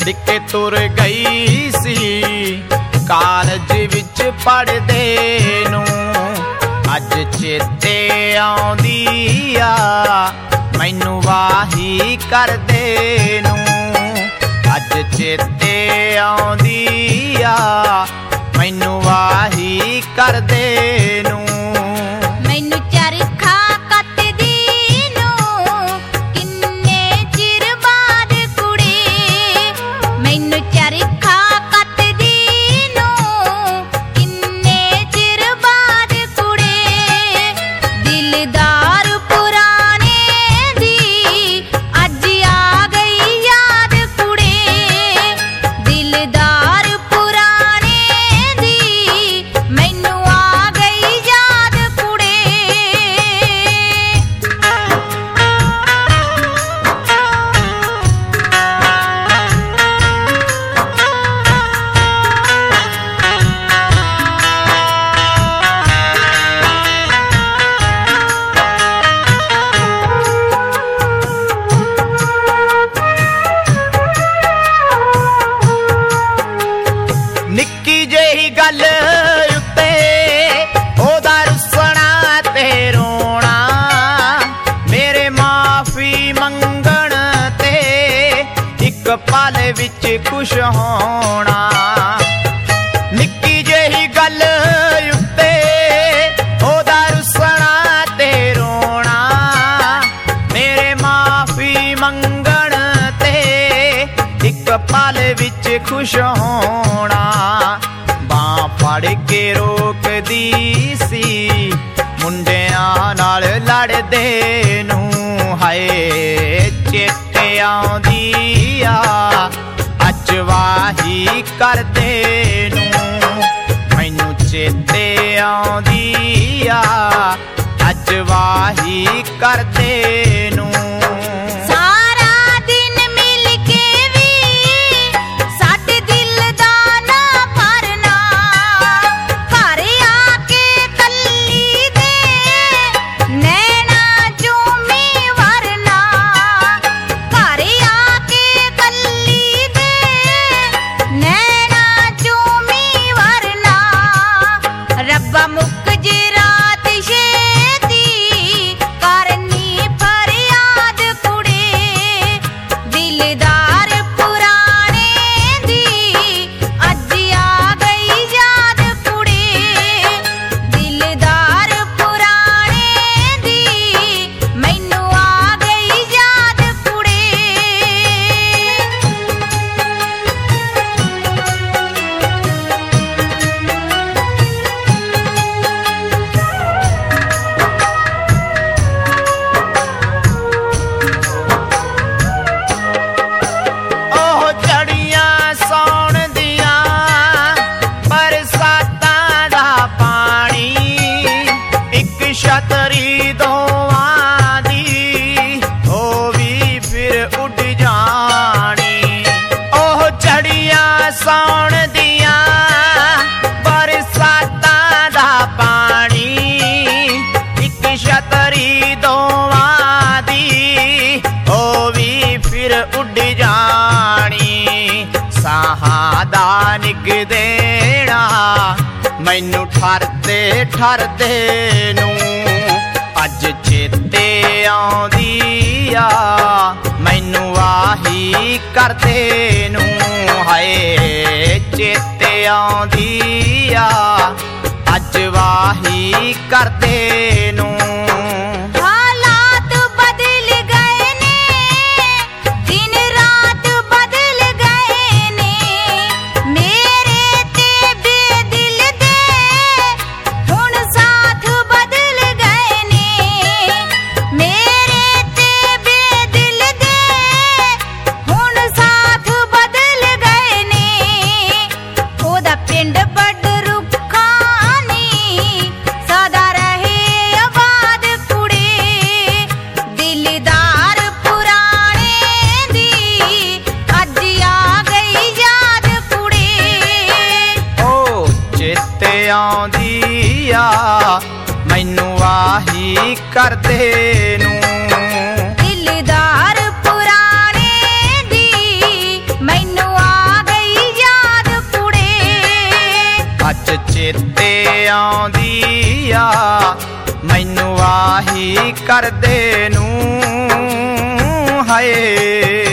ਛੱਡ ਕੇ ਤੁਰ ਗਈ ਸੀ ਕਾਲਜ ਵਿੱਚ ਪੜ੍ਹਦੇ ਨੂੰ। ਅੱਜ ਚੇਤੇ ਆਉਂਦੀ ਆ ਮੈਨੂੰ ਵਾਹੀ ਕਰਦੇ ਨੂੰ। ਅੱਜ ਚੇਤੇ ਆਉਂਦੀ ਆ ਮੈਨੂੰ ਵਾਹੀ ਕਰਦੇ ਨੂੰ। ਮੈਨੂੰ ਚਰਖਾ ਕੱਤਦੀ ਨੂੰ ਕਿੰਨੇ ਚਿਰ ਬਾਅਦ ਕੁੜੇ। ਮੈਨੂੰ ਚਰਖਾ ਕੱਤਦੀ ਨੂੰ ਕਿੰਨੇ ਚਿਰ ਬਾਅਦ ਕੁੜੇ। ਦਿਲਦਾਰ ਪੁਰਾਣੇ ਦੀ ਅੱਜ ਆ ਗਈ ਯਾਦ ਕੁੜੇ। ਦਿਲਦਾਰ ਪੁਰਾਣੇ ਦੀ ਮੈਨੂੰ ਆ ਗਈ ਯਾਦ ਕੁੜੇ। ਨਿੱਕੀ ਜਿਹੀ ਗੱਲ ਉੱਤੇ ਉਹਦਾ ਰੁੱਸਣਾ ਤੇ ਰੋਣਾ। ਮੇਰੇ ਮਾਫੀ ਮੰਗਣ ਤੇ ਇੱਕ ਪਲ ਵਿੱਚ ਖੁਸ਼ ਹੋਣਾ। ਨਿੱਕੀ ਜਿਹੀ ਗੱਲ ਉੱਤੇ ਉਹਦਾ ਰੁੱਸਣਾ ਤੇ ਰੋਣਾ। ਮੇਰੇ ਮਾਫੀ ਮੰਗਣ ਤੇ ਇੱਕ ਪਲ ਵਿੱਚ ਖੁਸ਼ ਹੋਣਾ। ਬਾਂਹ ਫੜ ਕੇ ਰੋਕਦੀ ਸੀ ਮੁੰਡਿਆਂ ਨਾਲ ਲੜਦੇ ਨੂੰ। ਹਾਏ ਚੇਤੇ ਆਉਂਦੀ ਆ ਅੱਜ ਵਾਹੀ ਕਰਦੇ ਨੂੰ। ਮੈਨੂੰ ਚੇਤੇ ਆਉਂਦੀ ਆ ਅੱਜ ਵਾਹੀ ਕਰਦੇ ਨੂੰ। ਸਾਰਾ ਦਿਨ ਮਿਲ ਕੇ ਵੀ ਸਾਡੇ ਦਿਲ ਦਾ ਨਾ ਭਰਨਾ। ਘਰ ਆ ਕੇ ਕੱਲੀ ਦੇ ਨੈਣਾ ਚੂਮੀ ਵਰਨਾ। ਘਰ ਆ ਕੇ ਕੱਲੀ ਦੇ ਨੈਣਾ ਚੂਮੀ ਵਰਨਾ। ਰੱਬਾ ਮੁੱਕ ਜੇ ਰਾਤ ਛੇਤੀ ਕਰਨੀ ਫਰਿਆਦ ਕੁੜੇ। ਦਿਲਦਾਰ ਪੁਰਾਣੇ ਦੀ ਅੱਜ ਆ ਗਈ ਯਾਦ ਕੁੜੇ। ਦਿਲਦਾਰ ਪੁਰਾਣੇ ਦੀ ਮੈਨੂੰ ਆ ਗਈ ਯਾਦ ਕੁੜੇ। ਉਹ ਝੜੀਆਂ ਸੌਣ ਦੀਆਂ ਬਰਸਾਤਾਂ ਦਾ ਪਾਣੀ। ਇੱਕ ਛਤਰੀ ਦੋਵਾਂ ਦੀ ਉਹ ਵੀ ਫਿਰ ਉੱਡ ਜਾਣੀ। ਉਹ ਝੜੀਆਂ ਸੌਣ ਦੀਆਂ ਬਰਸਾਤਾਂ ਦਾ ਪਾਣੀ। ਇੱਕ ਛਤਰੀ ਦੋਵਾਂ ਦੀ ਉਹ ਵੀ ਫਿਰ ਉੱਡ ਜਾਣੀ। ਸਾਹਾਂ ਦਾ ਨਿੱਘ ਦੇਣਾ ਮੈਨੂੰ ਠਰਦੇ ਠਰਦੇ ਨੂੰ। ਅੱਜ ਚੇਤੇ ਆਉਂਦੀ ਆ ਮੈਨੂੰ ਵਾਹੀ ਕਰਦੇ ਨੂੰ। ਹਾਏ ਚੇਤੇ ਆਉਂਦੀ ਆ ਅੱਜ ਵਾਹੀ ਕਰਦੇ ਨੂੰ। ਹਾਲਾਤ ਬਦਲ ਗਏ ਨੇ ਦਿਨ ਰਾਤ ਬਦਲ ਗਏ ਨੇ। ਮੇਰੇ ਤੇ ਬੇਦਿਲ ਦੇ ਹੁਣ ਸਾਥ ਬਦਲ ਗਏ ਨੇ। ਮੇਰੇ ਤੇ ਬੇਦਿਲ ਦੇ ਹੁਣ ਸਾਥ ਬਦਲ ਗਏ ਨੇ। ਉਹਦਾ ਪਿੰਡ ਵੱਡ ਰੁੱਖਾਂ ਨੀ ਸਦਾ ਰਹੇ ਆਬਾਦ ਕੁੜੇ। ਦਿਲਦਾਰ ਪੁਰਾਣੇ ਦੀ ਅੱਜ ਆ ਗਈ ਯਾਦ ਕੁੜੇ। ਓ ਚੇਤੇ ਆਉਂਦੀ ਆ ਮੈਨੂੰ ਵਾਹੀ ਕਰਦੇ ਨੂੰ। ਦਿਲਦਾਰ ਪੁਰਾਣੇ ਦੀ ਮੈਨੂੰ मैनू आही करदे नू हाय।